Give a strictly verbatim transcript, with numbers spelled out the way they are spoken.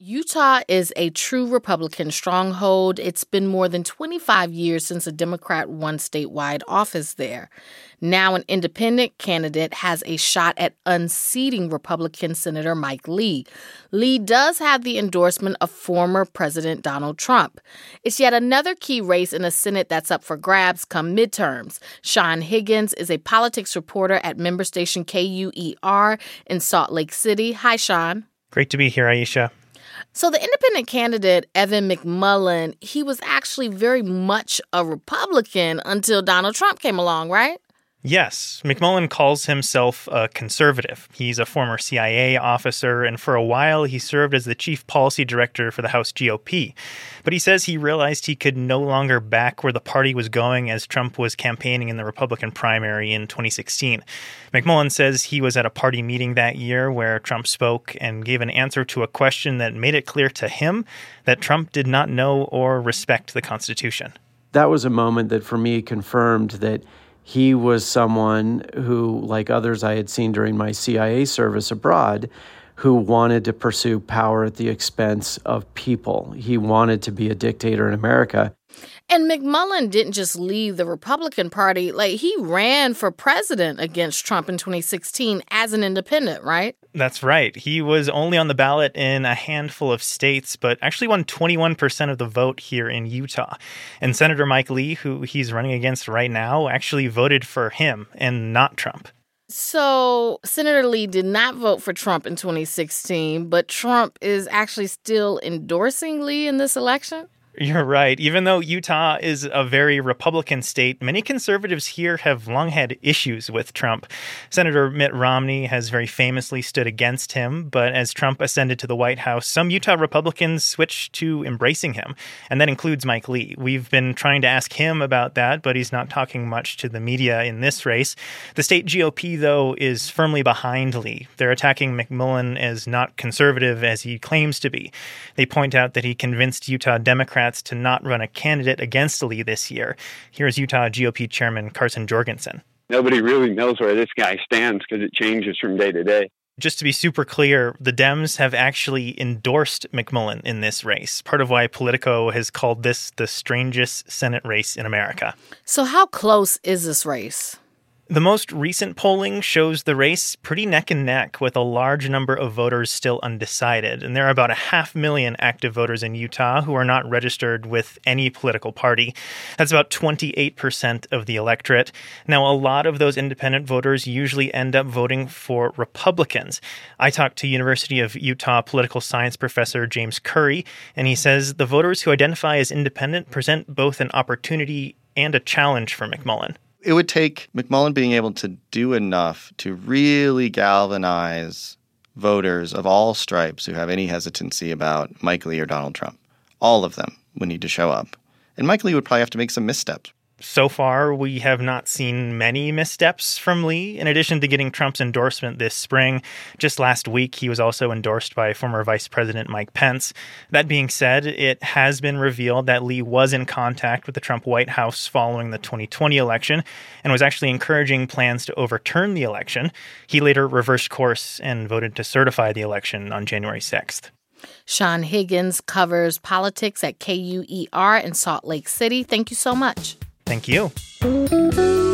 Utah is a true Republican stronghold. It's been more than twenty-five years since a Democrat won statewide office there. Now an independent candidate has a shot at unseating Republican Senator Mike Lee. Lee does have the endorsement of former President Donald Trump. It's yet another key race in the Senate that's up for grabs come midterms. Sean Higgins is a politics reporter at member station K U E R in Salt Lake City. Hi, Sean. Great to be here, Aisha. So the independent candidate, Evan McMullin, he was actually very much a Republican until Donald Trump came along, right? Yes, McMullin calls himself a conservative. He's a former C I A officer, and for a while he served as the chief policy director for the House G O P. But he says he realized he could no longer back where the party was going as Trump was campaigning in the Republican primary in twenty sixteen. McMullin says he was at a party meeting that year where Trump spoke and gave an answer to a question that made it clear to him that Trump did not know or respect the Constitution. That was a moment that for me confirmed that he was someone who, like others I had seen during my C I A service abroad, who wanted to pursue power at the expense of people. He wanted to be a dictator in America. And McMullin didn't just leave the Republican Party. Like, he ran for president against Trump in twenty sixteen as an independent, right? That's right. He was only on the ballot in a handful of states, but actually won twenty-one percent of the vote here in Utah. And Senator Mike Lee, who he's running against right now, actually voted for him and not Trump. So Senator Lee did not vote for Trump in twenty sixteen, but Trump is actually still endorsing Lee in this election? You're right. Even though Utah is a very Republican state, many conservatives here have long had issues with Trump. Senator Mitt Romney has very famously stood against him, but as Trump ascended to the White House, some Utah Republicans switched to embracing him, and that includes Mike Lee. We've been trying to ask him about that, but he's not talking much to the media in this race. The state G O P, though, is firmly behind Lee. They're attacking McMullin as not conservative as he claims to be. They point out that he convinced Utah Democrats to not run a candidate against Lee this year. Here's Utah G O P Chairman Carson Jorgensen. Nobody really knows where this guy stands because it changes from day to day. Just to be super clear, the Dems have actually endorsed McMullin in this race, part of why Politico has called this the strangest Senate race in America. So how close is this race? The most recent polling shows the race pretty neck and neck, with a large number of voters still undecided. And there are about a half million active voters in Utah who are not registered with any political party. That's about twenty-eight percent of the electorate. Now, a lot of those independent voters usually end up voting for Republicans. I talked to University of Utah political science professor James Curry, and he says the voters who identify as independent present both an opportunity and a challenge for McMullin. It would take McMullin being able to do enough to really galvanize voters of all stripes who have any hesitancy about Mike Lee or Donald Trump. All of them would need to show up. And Mike Lee would probably have to make some missteps. So far, we have not seen many missteps from Lee. In addition to getting Trump's endorsement this spring, just last week, he was also endorsed by former Vice President Mike Pence. That being said, it has been revealed that Lee was in contact with the Trump White House following the twenty twenty election and was actually encouraging plans to overturn the election. He later reversed course and voted to certify the election on January sixth. Sean Higgins covers politics at K U E R in Salt Lake City. Thank you so much. Thank you.